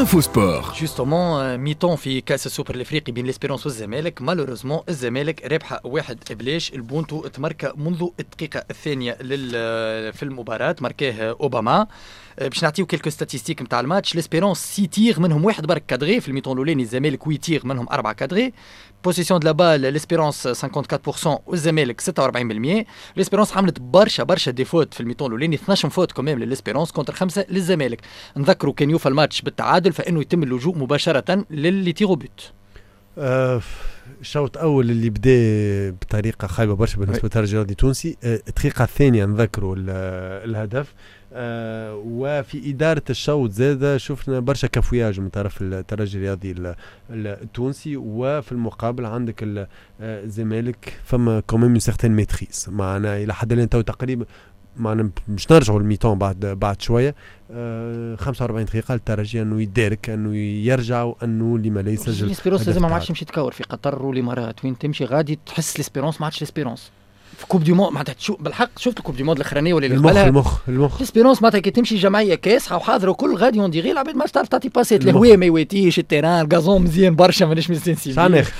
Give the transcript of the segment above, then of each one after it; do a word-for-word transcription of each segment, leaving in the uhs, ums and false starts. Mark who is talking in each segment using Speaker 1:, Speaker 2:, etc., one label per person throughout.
Speaker 1: انفو سبور.
Speaker 2: جوستومون ميتون في كاس السوبر الافريقي بين ليسبيرونس والزمالك، مالوريزمون الزمالك رابحه واحد بلاش. البونتو تمركه منذ الدقيقه الثانيه في المباراه، ماركاه اوباما. باش نعطيو كيلكو ستاتيستيك نتاع الماتش. ليسبيرونس سي تيغ منهم واحد برك كادغي في الميتون الاولاني، الزمالك وي تيغ منهم أربعة كادغي. بوزيسيون دو لا بال ليسبيرونس خمسة وأربعين بالمئة والزمالك ستة وأربعين بالمئة. ليسبيرونس عملت برشا برشا ديفوت في الميتون الاولاني، اثناش فوت كوميم لليسبيرونس كونتر خمسه للزمالك. نذكروا كان يوفى الماتش بالتعادل فانه يتم اللجوء مباشره للي تيغو بوت.
Speaker 3: آه الشوط الاول اللي بدا بطريقه خايبه برشا بالنسبه للترجي الرياضي التونسي. آه الدقيقه الثانيه نذكروا الهدف. آه وفي اداره الشوط زاده شفنا برشا كفوياج من طرف الترجي الرياضي التونسي، وفي المقابل عندك الزمالك فما كوميم سيغتين ميتريس معنا الى حد الان تو تقريبا. معنا مش نرجعوا الميتون بعد بعد شويه. آه خمسة وأربعين دقيقه للترجي انه يدارك، انه يرجع، وانه لما لا يسجل.
Speaker 2: ليسبيرونس لازم ما عادش يمشي تكور في قطر والامارات، وين تمشي غادي تحس ليسبيرونس ما عادش ليسبيرونس في كوب دي مون. معناتها تشوف بالحق، شفت الكوب دي مون الاخرانيه ولا اللي قبلها؟
Speaker 3: المخ المخ
Speaker 2: ليسبيرونس معناتها كي تمشي جمعيه كاسحه وحاضره كل غادي اون ديغي العباد ما تعرف تعطي باسيت. الهواء ما يواتيش، التيران الغازون مزيان برشا، مانيش مستنسي
Speaker 3: شانخ.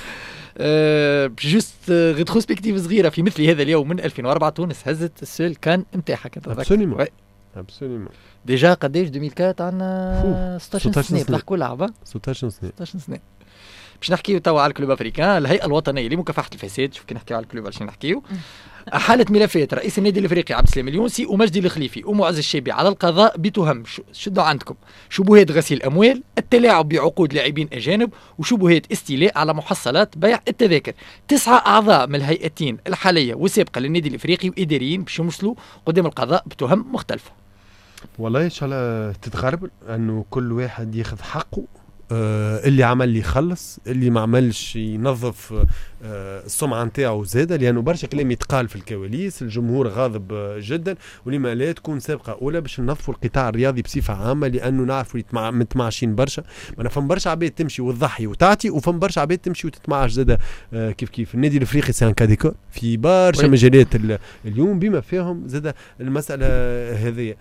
Speaker 2: أه جوست ريتروسبكتيف صغيره في مثل هذا اليوم من ألفين وأربعة تونس هزت السول كان نتاعها كتذكر.
Speaker 3: ابسوليومون ابسوليومون.
Speaker 2: ديجا قداش ألفين وأربعة عندنا ستطاش سنه بضحكوا لعبه
Speaker 3: ستطاش سنه
Speaker 2: ستطاش سنه. باش نحكيو توا على الكلوب افريكان، الهيئه الوطنيه لمكافحه الفساد. شوف كي نحكيو على الكلوب باش نحكيو حالة ملفات رئيس النادي الافريقي عبد السلام اليونسي ومجدي الخليفي ومعز الشيبي على القضاء بتهم شدوا عندكم شبهات غسيل اموال، التلاعب بعقود لاعبين اجانب، وشبهات استيلاء على محصلات بيع التذاكر. تسعه اعضاء من الهيئتين الحاليه والسابقه للنادي الافريقي واداريين باش يمثلوا قدام القضاء بتهم مختلفه.
Speaker 3: والله ان شاء الله تتغرب انه كل واحد ياخذ حقه. آه اللي عمل لي يخلص، اللي ما عملش ينظف آه السمعه نتاعو زاده، لانه برشا كلام يتقال في الكواليس. الجمهور غاضب آه جدا، ولما لا تكون سابقه اولى باش ننظفوا القطاع الرياضي بصفه عامه، لانه نعرفوا متمعشين برشا. انا فم برشا عباد تمشي وتضحي وتعطي، وفم برشا عباد تمشي وتتمعش زاده. آه كيف كيف النادي الافريقي سي ان كاديكور في برشا مجالات اليوم، بما فيهم زاده المساله هذه.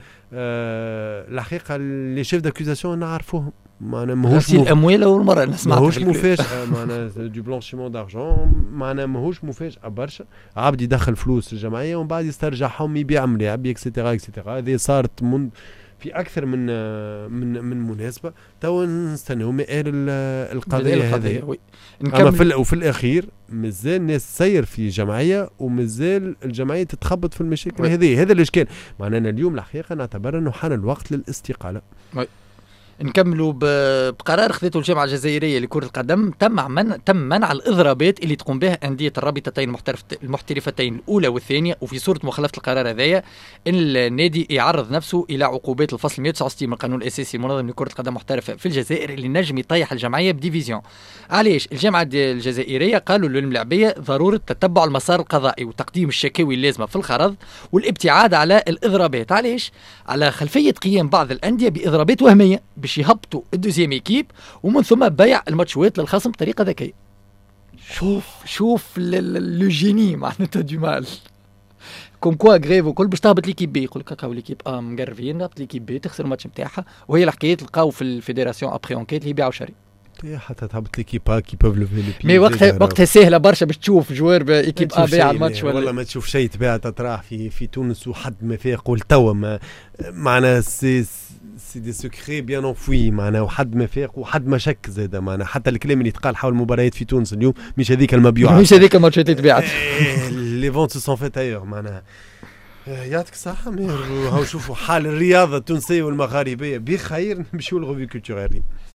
Speaker 3: آه الحقيقه اللي شيف داكوزاسيون نعرفوهم، معنا ماهوش
Speaker 2: غسيل اموال اول مره نسمع
Speaker 3: ماهوش مفاجاه. معنا دو بلانشيمون دارجون، معنا ماهوش مفاجاه برشا. عبد يدخل فلوس الجمعيه ومن بعد يسترجعهم يبيع ملاعب اكسترا اكسترا. هذه صارت من في اكثر من من من مناسبه. تو نستناو مآل القضيه هذه. اما في وفي الاخير مازال الناس تسير في جمعيه، ومازال الجمعيه تتخبط في المشاكل هذه. هذا الاشكال. معنانا اليوم الحقيقه نعتبر انه حان الوقت للاستقاله.
Speaker 2: نكملوا بقرار خذته الجامعه الجزائريه لكره القدم. تم من تم منع الاضرابات اللي تقوم بها انديه الرابطتين المحترفتين الاولى والثانيه، وفي صوره مخالفه القرار هذايا ان النادي يعرض نفسه الى عقوبات الفصل مئة وتسعة وستين من القانون الاساسي المنظم لكره القدم المحترفه في الجزائر، اللي نجم يطيح الجمعيه بديفيزيون. علاش؟ الجامعه الجزائريه قالوا للملاعبيه ضروره تتبع المسار القضائي وتقديم الشكاوي اللازمه في الخرض والابتعاد على الاضرابات. علاش؟ على خلفيه قيام بعض الانديه باضرابات وهميه باش يهبطوا الدوزيام ايكيب، ومن ثم بيع الماتشوات للخصم بطريقه ذكيه. شوف شوف لو جيني معناتها دو مال كوم كوا غريف وكل باش تهبط ليكيب بي. يقول لك كاكاو ليكيب اه مقرفين، هبط ليكيب بي تخسر الماتش نتاعها. وهي الحكايه تلقاو في الفيدراسيون ابري انكيت اللي يبيعوا شري
Speaker 3: حتى تهبط ليكيب كي بوف لوفي لو بي.
Speaker 2: مي وقتها وقتها سهله برشا باش تشوف جوار بايكيب ا بيع الماتش ولا
Speaker 3: والله ما تشوف شيء تباع تطرح في في تونس وحد ما فيه يقول توا معنا سي سي دي سكري بيان انفوي. معنا وحد ما فاق وحد ما شك زاد. معنا حتى الكلام اللي يتقال حول المباريات في تونس اليوم مش هذيك المبيوعه،
Speaker 2: مش هذيك الماتشات اللي تباعت.
Speaker 3: لي فونت سون فيت ايور. معناها يعطيك الصحه. هاو شوفوا حال الرياضه التونسيه والمغاربيه بخير. نمشيو للغوفي كولتوريل.